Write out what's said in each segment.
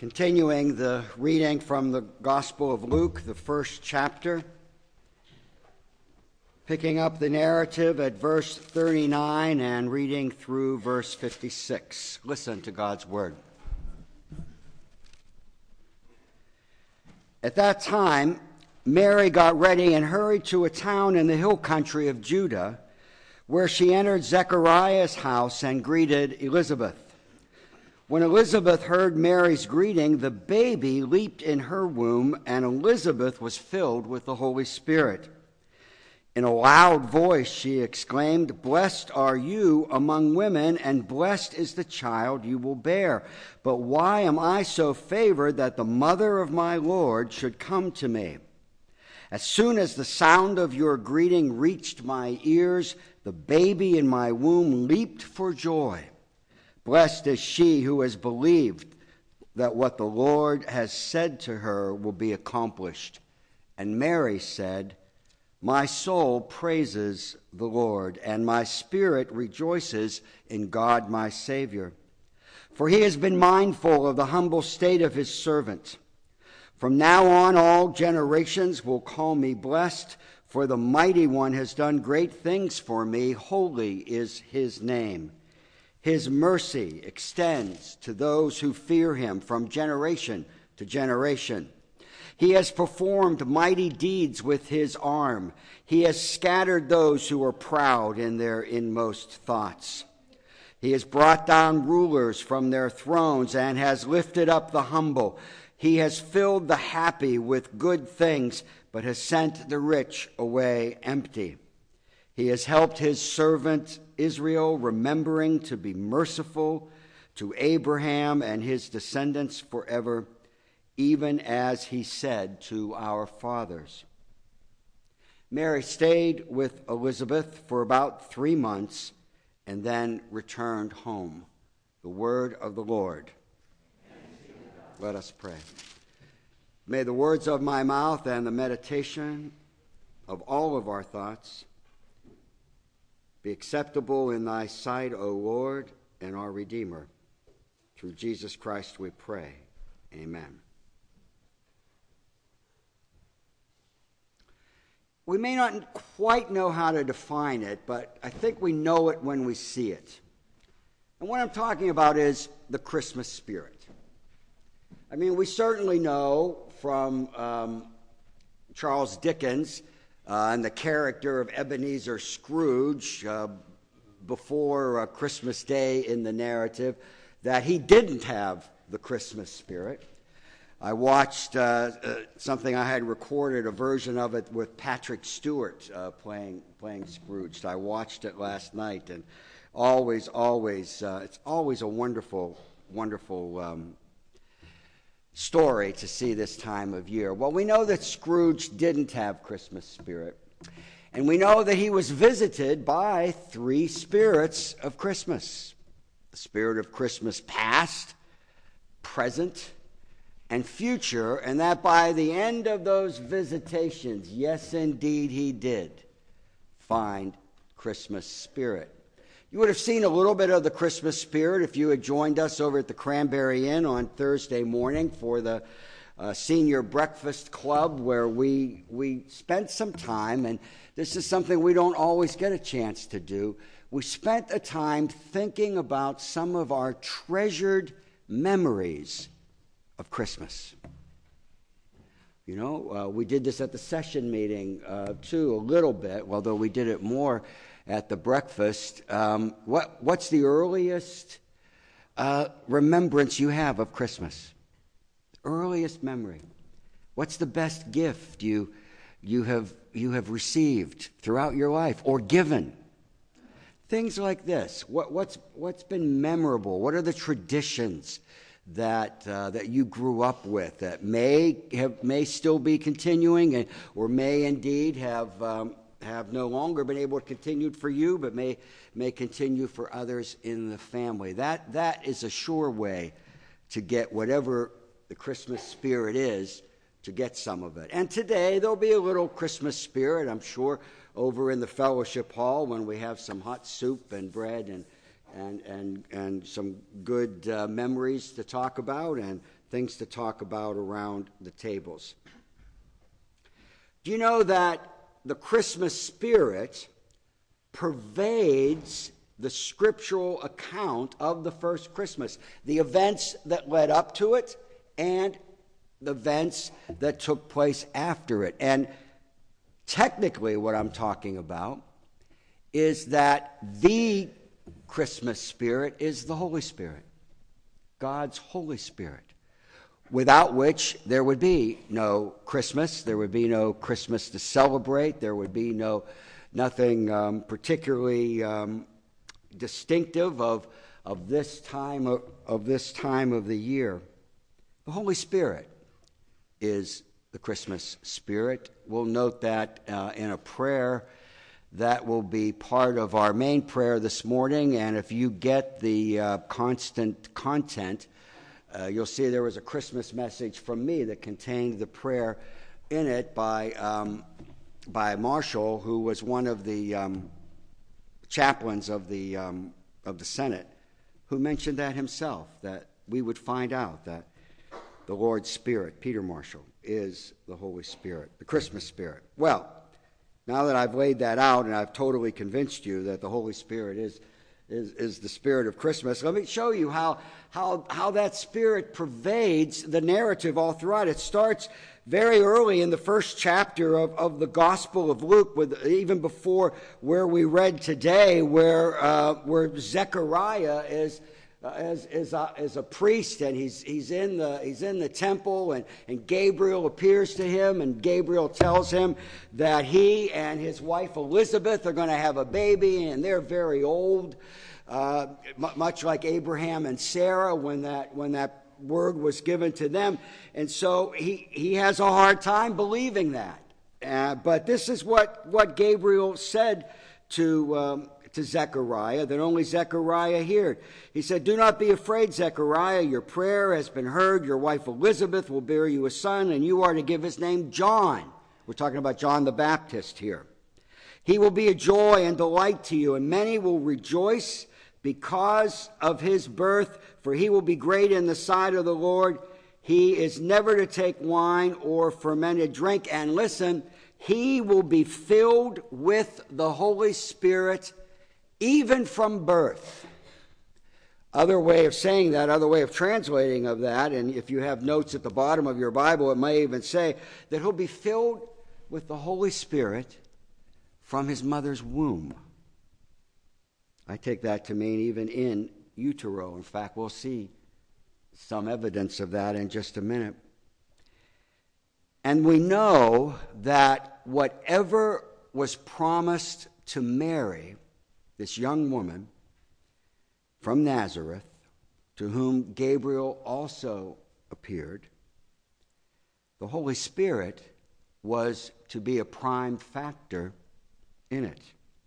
Continuing the reading from the Gospel of Luke, the first chapter, picking up the narrative at verse 39 and reading through verse 56. Listen to God's word. At that time, Mary got ready and hurried to a town in the hill country of Judah, where she entered Zechariah's house and greeted Elizabeth. When Elizabeth heard Mary's greeting, the baby leaped in her womb, and Elizabeth was filled with the Holy Spirit. In a loud voice she exclaimed, "Blessed are you among women, and blessed is the child you will bear. But why am I so favored that the mother of my Lord should come to me? As soon as the sound of your greeting reached my ears, the baby in my womb leaped for joy. Blessed is she who has believed that what the Lord has said to her will be accomplished." And Mary said, "My soul praises the Lord, and my spirit rejoices in God my Savior. For he has been mindful of the humble state of his servant. From now on all generations will call me blessed, for the Mighty One has done great things for me. Holy is his name. His mercy extends to those who fear him from generation to generation. He has performed mighty deeds with his arm. He has scattered those who are proud in their inmost thoughts. He has brought down rulers from their thrones and has lifted up the humble. He has filled the happy with good things, but has sent the rich away empty. He has helped his servant Israel, remembering to be merciful to Abraham and his descendants forever, even as he said to our fathers." Mary stayed with Elizabeth for about 3 months and then returned home. The word of the Lord. Let us pray. May the words of my mouth and the meditation of all of our thoughts be acceptable in thy sight, O Lord, and our Redeemer. Through Jesus Christ we pray. Amen. We may not quite know how to define it, but I think we know it when we see it. And what I'm talking about is the Christmas spirit. I mean, we certainly know from Charles Dickens and the character of Ebenezer Scrooge before Christmas Day in the narrative that he didn't have the Christmas spirit. I watched something I had recorded, a version of it with Patrick Stewart playing Scrooge. I watched it last night, and it's always a wonderful story to see this time of year. Well, we know that Scrooge didn't have Christmas spirit, and we know that he was visited by 3 spirits of Christmas: the spirit of Christmas past, present, and future, and that by the end of those visitations, yes, indeed, he did find Christmas spirit. You would have seen a little bit of the Christmas spirit if you had joined us over at the Cranberry Inn on Thursday morning for the senior breakfast club, where we spent some time, and this is something we don't always get a chance to do. We spent a time thinking about some of our treasured memories of Christmas. You know, we did this at the session meeting too, a little bit, although we did it more at the breakfast. What's the earliest remembrance you have of Christmas? Earliest memory. What's the best gift you have received throughout your life or given? Things like this. What's been memorable? What are the traditions that you grew up with that may still be continuing, or may indeed have no longer been able to continue for you, but may continue for others in the family? That is a sure way to get whatever the Christmas spirit is, to get some of it. And today there'll be a little Christmas spirit, I'm sure, over in the fellowship hall when we have some hot soup and bread and some good memories to talk about and things to talk about around the tables. Do you know that the Christmas spirit pervades the scriptural account of the first Christmas, the events that led up to it and the events that took place after it? And technically what I'm talking about is that the Christmas spirit is the Holy Spirit, God's Holy Spirit, without which there would be no Christmas, there would be no Christmas to celebrate, there would be nothing particularly distinctive of this time of the year. The Holy Spirit is the Christmas spirit. We'll note that in a prayer that will be part of our main prayer this morning, and if you get the constant content, you'll see there was a Christmas message from me that contained the prayer in it by Marshall, who was one of the chaplains of the Senate, who mentioned that himself, that we would find out that the Lord's Spirit, Peter Marshall, is the Holy Spirit, the Christmas Spirit. Well, now that I've laid that out and I've totally convinced you that the Holy Spirit is the spirit of Christmas, let me show you how that spirit pervades the narrative all throughout. It starts very early in the first chapter of the Gospel of Luke, with even before where we read today, where Zechariah is a priest, and he's in the temple, and Gabriel appears to him, and Gabriel tells him that he and his wife Elizabeth are going to have a baby, and they're very old, much like Abraham and Sarah when that word was given to them. And so he has a hard time believing that. But this is what Gabriel said to Zechariah, that only Zechariah heard. He said, "Do not be afraid, Zechariah. Your prayer has been heard. Your wife Elizabeth will bear you a son, and you are to give his name John." We're talking about John the Baptist here. "He will be a joy and delight to you, and many will rejoice because of his birth, for he will be great in the sight of the Lord. He is never to take wine or fermented drink." And listen, "he will be filled with the Holy Spirit even from birth." Other way of saying that, other way of translating of that, and if you have notes at the bottom of your Bible, it may even say that he'll be filled with the Holy Spirit from his mother's womb. I take that to mean even in utero. In fact, we'll see some evidence of that in just a minute. And we know that whatever was promised to Mary, this young woman from Nazareth, to whom Gabriel also appeared, the Holy Spirit was to be a prime factor in it.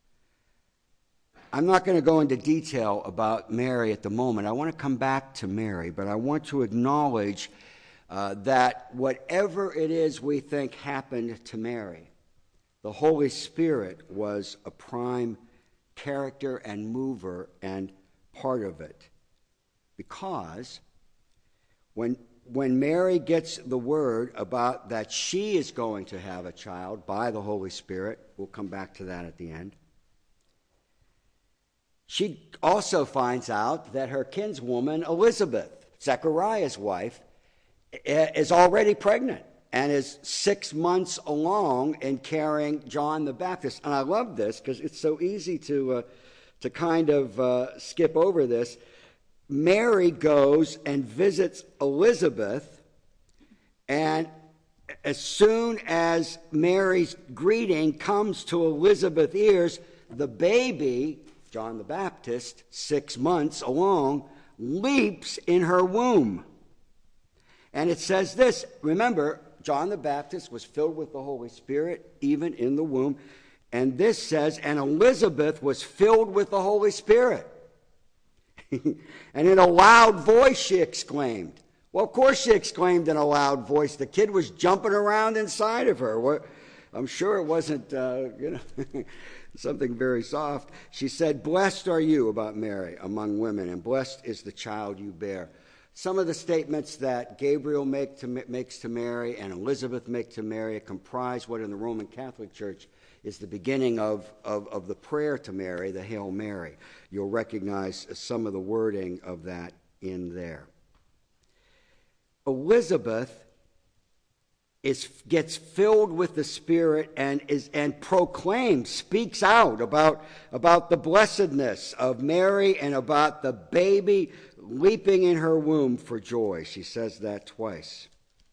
I'm not going to go into detail about Mary at the moment. I want to come back to Mary, but I want to acknowledge that whatever it is we think happened to Mary, the Holy Spirit was a prime character and mover and part of it. Because when Mary gets the word about that she is going to have a child by the Holy Spirit, we'll come back to that at the end, she also finds out that her kinswoman Elizabeth, Zechariah's wife, is already pregnant and is 6 months along in carrying John the Baptist. And I love this because it's so easy to kind of skip over this. Mary goes and visits Elizabeth, and as soon as Mary's greeting comes to Elizabeth's ears, the baby, John the Baptist, 6 months along, leaps in her womb. And it says this, remember, John the Baptist was filled with the Holy Spirit even in the womb. And this says, and Elizabeth was filled with the Holy Spirit. And in a loud voice she exclaimed. Well, of course she exclaimed in a loud voice. The kid was jumping around inside of her. I'm sure it wasn't, something very soft. She said, "Blessed are you," about Mary, "among women, and blessed is the child you bear." Some of the statements that Gabriel makes to Mary and Elizabeth make to Mary comprise what in the Roman Catholic Church is the beginning of the prayer to Mary, the Hail Mary. You'll recognize some of the wording of that in there. Elizabeth gets filled with the Spirit and proclaims, speaks out about the blessedness of Mary and about the baby leaping in her womb for joy. She says that twice.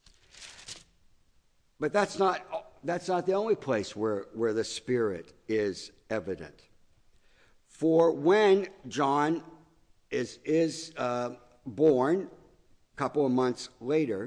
But that's not the only place where the Spirit is evident. For when John is born, a couple of months later,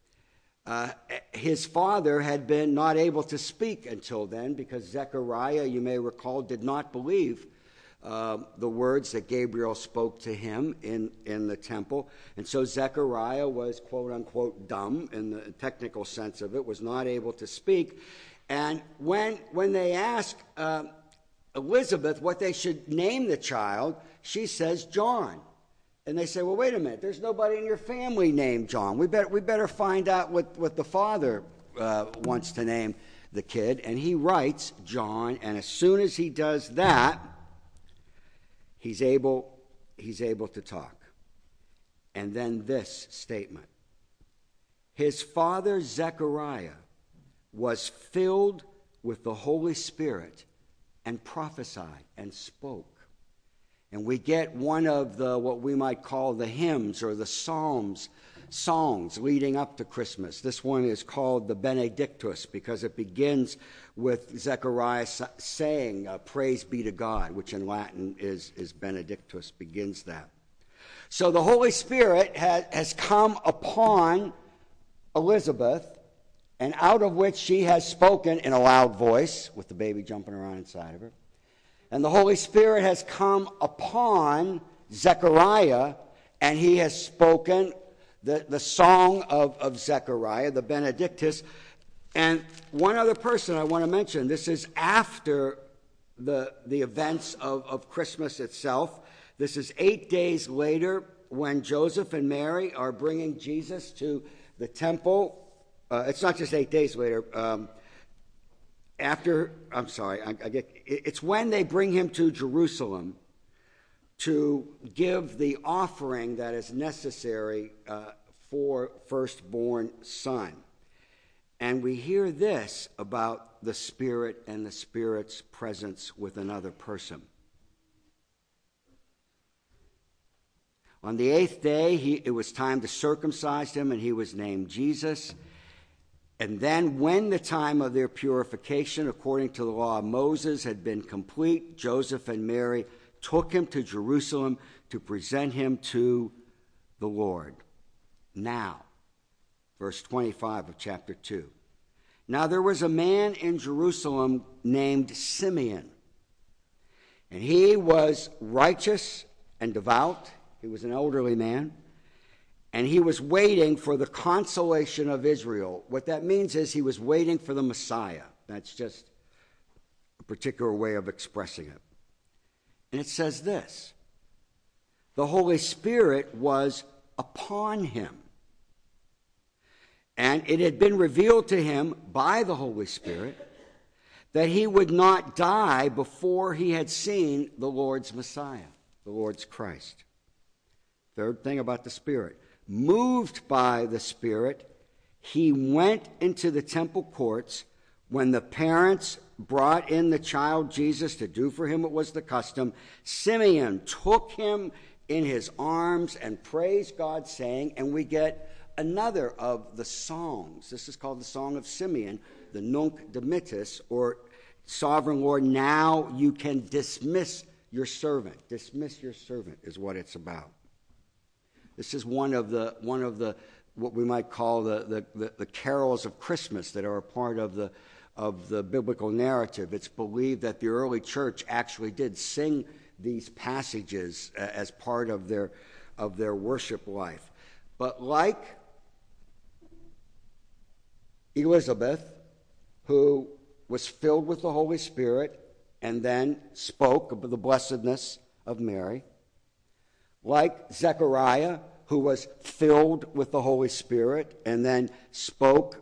his father had been not able to speak until then because Zechariah, you may recall, did not believe the words that Gabriel spoke to him in the temple. And so Zechariah was, quote unquote, dumb in the technical sense of it, was not able to speak. And when they ask Elizabeth what they should name the child, she says John. And they say, well, wait a minute, there's nobody in your family named John. We better find out what the father wants to name the kid. And he writes John, and as soon as he does that, he's able to talk. And then this statement: his father Zechariah was filled with the Holy Spirit and prophesied and spoke. And we get one of the, what we might call the hymns or the songs leading up to Christmas. This one is called the Benedictus because it begins with Zechariah saying, praise be to God, which in Latin is Benedictus, begins that. So the Holy Spirit has come upon Elizabeth, and out of which she has spoken in a loud voice, with the baby jumping around inside of her. And the Holy Spirit has come upon Zechariah, and he has spoken the song of Zechariah, the Benedictus. And one other person I want to mention, this is after the events of Christmas itself. This is 8 days later when Joseph and Mary are bringing Jesus to the temple. It's not just 8 days later. It's when they bring him to Jerusalem to give the offering that is necessary for firstborn son. And we hear this about the Spirit and the Spirit's presence with another person. On the 8th day, it was time to circumcise him, and he was named Jesus. And then when the time of their purification, according to the law of Moses, had been complete, Joseph and Mary took him to Jerusalem to present him to the Lord. Now, verse 25 of chapter 2. Now there was a man in Jerusalem named Simeon, and he was righteous and devout. He was an elderly man. And he was waiting for the consolation of Israel. What that means is he was waiting for the Messiah. That's just a particular way of expressing it. And it says this: the Holy Spirit was upon him. And it had been revealed to him by the Holy Spirit that he would not die before he had seen the Lord's Messiah, the Lord's Christ. Third thing about the Spirit. Moved by the Spirit, he went into the temple courts when the parents brought in the child Jesus to do for him what was the custom. Simeon took him in his arms and praised God, saying, and we get another of the songs. This is called the Song of Simeon, the Nunc Dimittis, or Sovereign Lord, now you can dismiss your servant. Dismiss your servant is what it's about. This is one of the what we might call the carols of Christmas that are a part of the biblical narrative. It's believed that the early church actually did sing these passages as part of their worship life. But like Elizabeth, who was filled with the Holy Spirit and then spoke of the blessedness of Mary. Like Zechariah, who was filled with the Holy Spirit and then spoke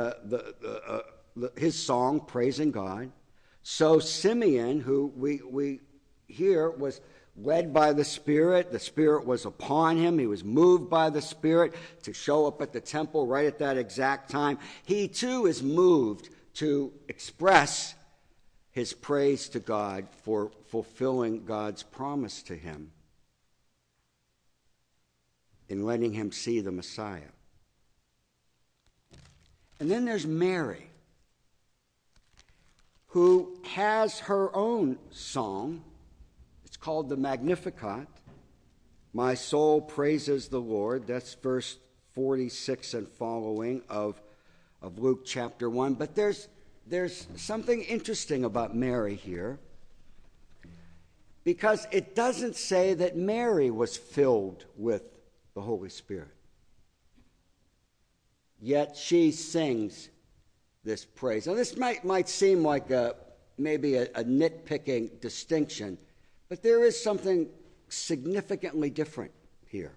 his song praising God. So Simeon, who we hear was led by the Spirit was upon him, he was moved by the Spirit to show up at the temple right at that exact time. He too is moved to express his praise to God for fulfilling God's promise to him in letting him see the Messiah. And then there's Mary, who has her own song. It's called the Magnificat. My soul praises the Lord. That's verse 46 and following of Luke chapter 1. But there's something interesting about Mary here, because it doesn't say that Mary was filled with the Holy Spirit. Yet she sings this praise. Now, this might seem like maybe a nitpicking distinction, but there is something significantly different here.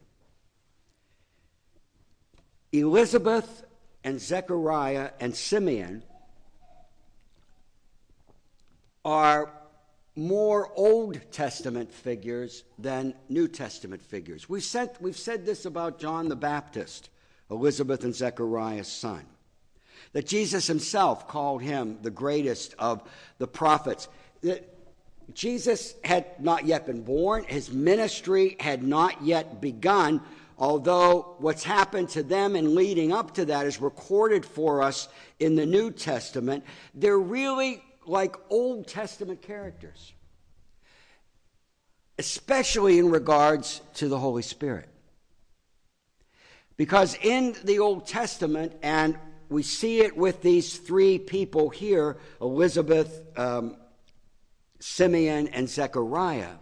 Elizabeth and Zechariah and Simeon are more Old Testament figures than New Testament figures. We've said this about John the Baptist, Elizabeth and Zechariah's son, that Jesus himself called him the greatest of the prophets. That Jesus had not yet been born, his ministry had not yet begun, although what's happened to them and leading up to that is recorded for us in the New Testament. They're really like Old Testament characters, especially in regards to the Holy Spirit. Because in the Old Testament, and we see it with these three people here, Elizabeth, Simeon, and Zechariah,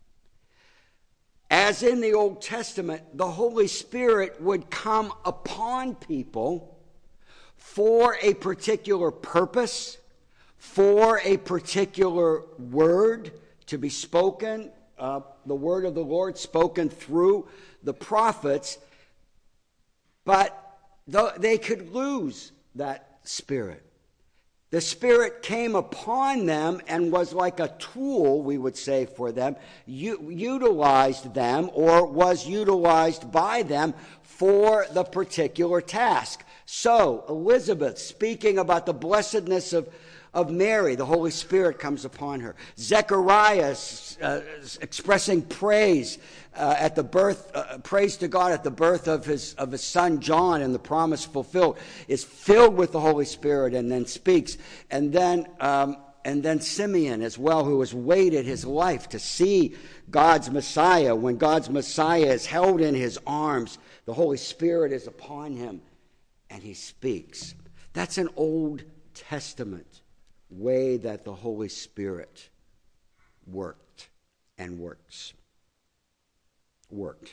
as in the Old Testament, the Holy Spirit would come upon people for a particular purpose, for a particular word to be spoken, the word of the Lord spoken through the prophets. But they could lose that Spirit. The Spirit came upon them and was like a tool, we would say, for them, utilized them or was utilized by them for the particular task. So, Elizabeth, speaking about the blessedness of Mary, the Holy Spirit comes upon her. Zechariah expressing praise at the birth, praise to God at the birth of his son John and the promise fulfilled, is filled with the Holy Spirit and then speaks. And then Simeon as well, who has waited his life to see God's Messiah. When God's Messiah is held in his arms, the Holy Spirit is upon him and he speaks. That's an Old Testament way that the Holy Spirit worked and works. Worked.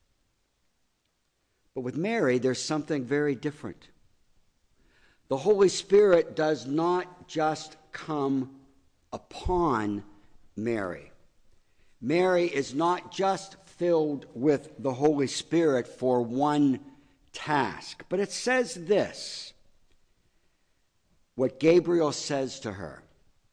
But with Mary, there's something very different. The Holy Spirit does not just come upon Mary. Mary is not just filled with the Holy Spirit for one task, but it says this, what Gabriel says to her.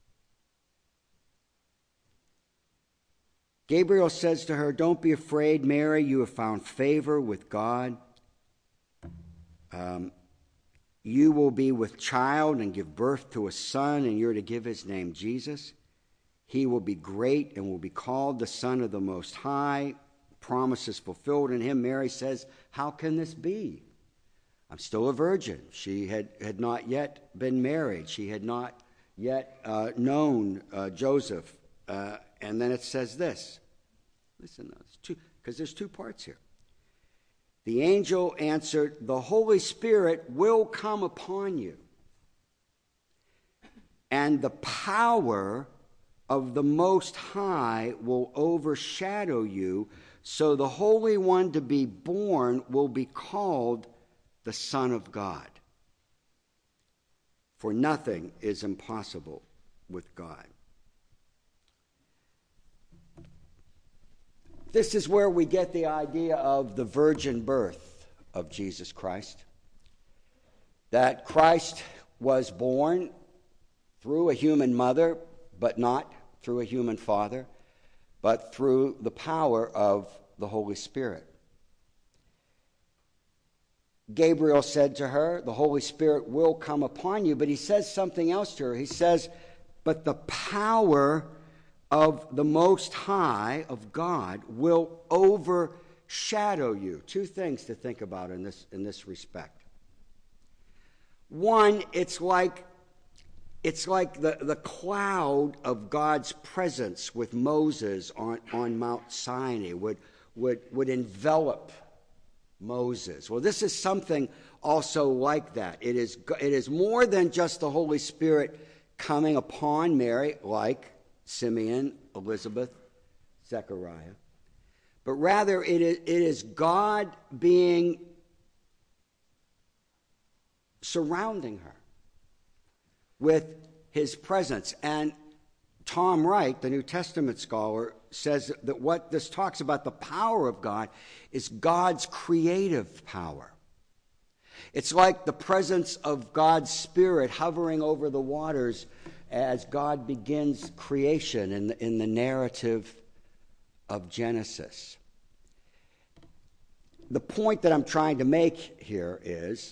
Gabriel says to her, "Don't be afraid, Mary, you have found favor with God. You will be with child and give birth to a son, and you're to give his name Jesus. He will be great and will be called the Son of the Most High. Promises fulfilled in him." Mary says, "How can this be? I'm still a virgin." She had not yet been married. She had not yet known Joseph. And then it says this. Listen, because there's two parts here. The angel answered, "The Holy Spirit will come upon you, and the power of the Most High will overshadow you, so the Holy One to be born will be called the Son of God." for nothing is impossible with God. This is where we get the idea of the virgin birth of Jesus Christ. That Christ was born through a human mother, but not through a human father, but through the power of the Holy Spirit. Gabriel said to her, the Holy Spirit will come upon you, but he says something else to her. He says, but the power of the Most High, of God, will overshadow you. Two things to think about in this respect. One, it's like the cloud of God's presence with Moses on Mount Sinai would envelop Moses. Well, this is something also like that. It is more than just the Holy Spirit coming upon Mary, like Simeon, Elizabeth, Zechariah, but rather it is God being surrounding her with his presence. And Tom Wright, the New Testament scholar, says that what this talks about, the power of God, is God's creative power. It's like the presence of God's Spirit hovering over the waters as God begins creation in the narrative of Genesis. The point that I'm trying to make here is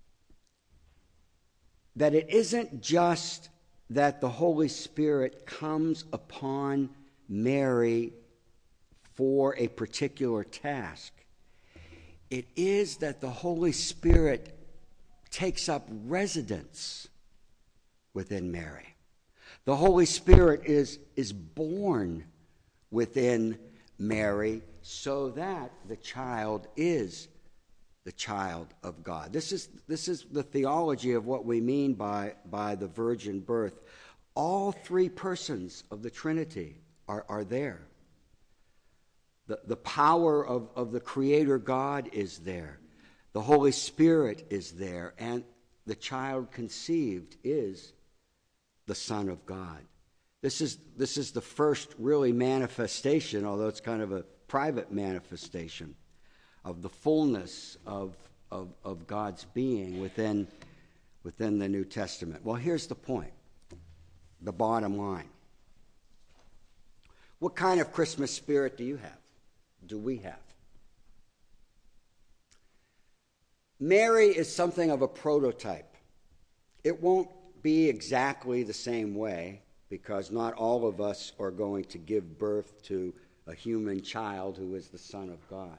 that it isn't just that the Holy Spirit comes upon Mary for a particular task. It is that the Holy Spirit takes up residence within Mary. The Holy Spirit is born within Mary so that the child is the child of God. This is the theology of what we mean by the virgin birth. All three persons of the Trinity are there. The power of the Creator God is there. The Holy Spirit is there. And the child conceived is the Son of God. This is the first really manifestation, although it's kind of a private manifestation, of the fullness of God's being within the New Testament. Well, here's the point, the bottom line. What kind of Christmas spirit do you have? Do we have? Mary is something of a prototype. It won't be exactly the same way, because not all of us are going to give birth to a human child who is the Son of God.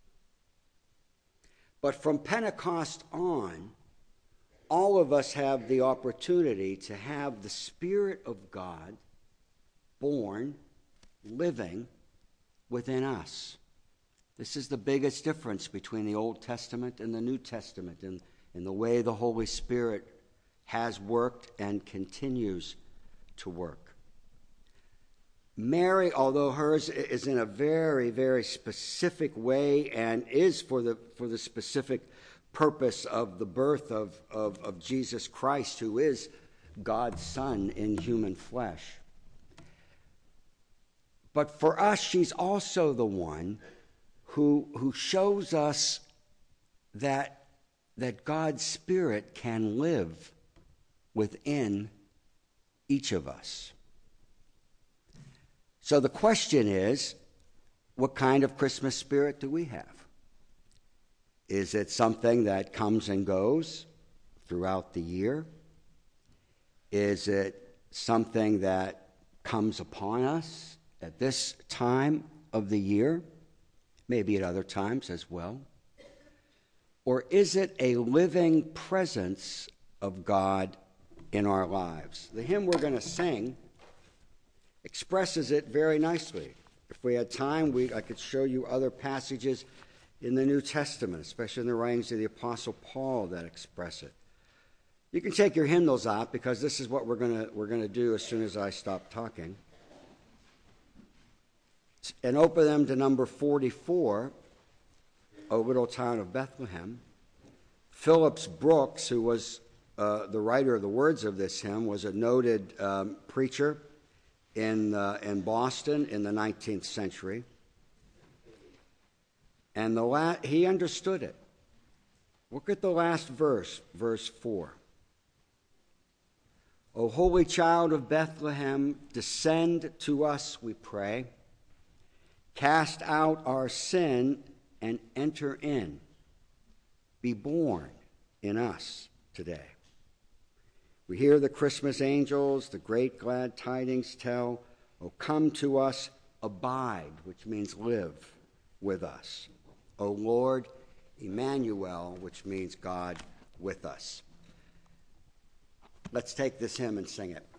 But from Pentecost on, all of us have the opportunity to have the Spirit of God born, living within us. This is the biggest difference between the Old Testament and the New Testament in the way the Holy Spirit has worked and continues to work. Mary, although hers is in a very, very specific way and is for the specific purpose of the birth of Jesus Christ, who is God's Son in human flesh. But for us, she's also the one who shows us that God's Spirit can live within each of us. So the question is, what kind of Christmas spirit do we have? Is it something that comes and goes throughout the year? Is it something that comes upon us at this time of the year? Maybe at other times as well. Or is it a living presence of God in our lives? The hymn we're going to sing expresses it very nicely. If we had time, I could show you other passages in the New Testament, especially in the writings of the Apostle Paul, that express it. You can take your hymnals out, because this is what we're going to do as soon as I stop talking. And open them to number 44, O Little Town of Bethlehem. Phillips Brooks, who was the writer of the words of this hymn was a noted preacher in Boston in the 19th century. And he understood it. Look at the last verse, verse 4. O holy child of Bethlehem, descend to us, we pray. Cast out our sin and enter in. Be born in us today. We hear the Christmas angels, the great glad tidings tell, O come to us, abide, which means live with us. O Lord, Emmanuel, which means God with us. Let's take this hymn and sing it.